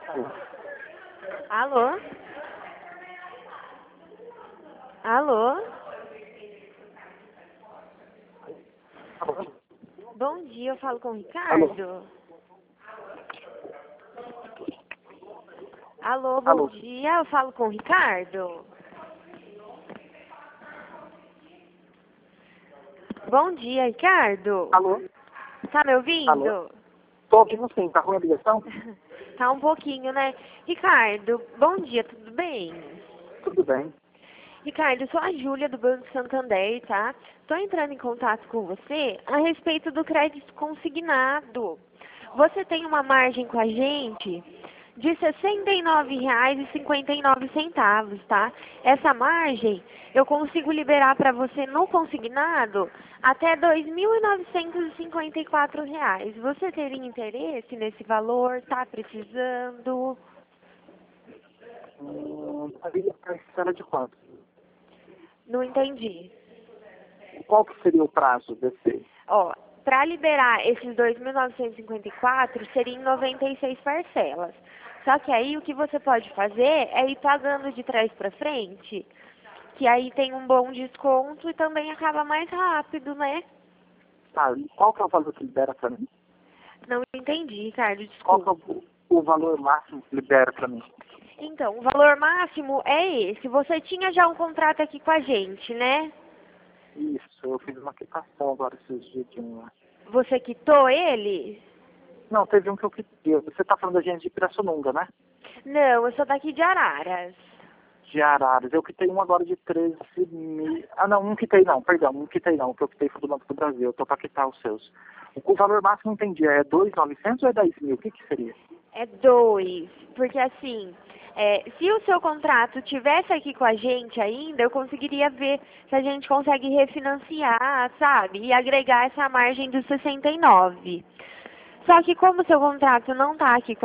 Alô? Alô? Bom dia, eu falo com o Ricardo. Alô, bom Alô. dia, eu falo com o Ricardo. Bom dia, Ricardo. Alô? Tá me ouvindo? Alô? Tô ouvindo sim, tá ruim a ligação? Tá um pouquinho, né? Ricardo, bom dia, tudo bem? Tudo bem. Ricardo, eu sou a Júlia do Banco Santander, tá? Tô entrando em contato com você a respeito do crédito consignado. Você tem uma margem com a gente de R$ 69,59, tá? Essa margem eu consigo liberar para você no consignado até R$ 2.954. Você teria interesse nesse valor? Tá precisando? Seria parcela de quanto? Não entendi. Qual que seria o prazo desse? Ó, para liberar esses 2.954 seria em 96 parcelas. Só que aí o que você pode fazer é ir pagando de trás para frente, que aí tem um bom desconto e também acaba mais rápido, né? Tá, e qual que é o valor que libera pra mim? Não entendi, Ricardo, Qual que desculpa. é o valor máximo que libera pra mim? Então, o valor máximo é esse. Você tinha já um contrato aqui com a gente, né? Isso, eu fiz uma quitação agora esses dias de Você quitou ele? Não, teve um que eu quitei. Você tá falando da gente de Pirassununga, né? Não, eu sou daqui de Araras. De Araras. Eu quitei um agora de 13 mil. Ah, não, não quitei não, perdão, não quitei não. O que eu quitei foi do Banco do Brasil. Eu tô pra quitar os seus. O valor máximo, não entendi, é 2.900 ou é 10 mil? O que que seria? É 2, porque assim, se o seu contrato tivesse aqui com a gente ainda, eu conseguiria ver se a gente consegue refinanciar, sabe? E agregar essa margem dos 69. Só que como o seu contrato não está aqui com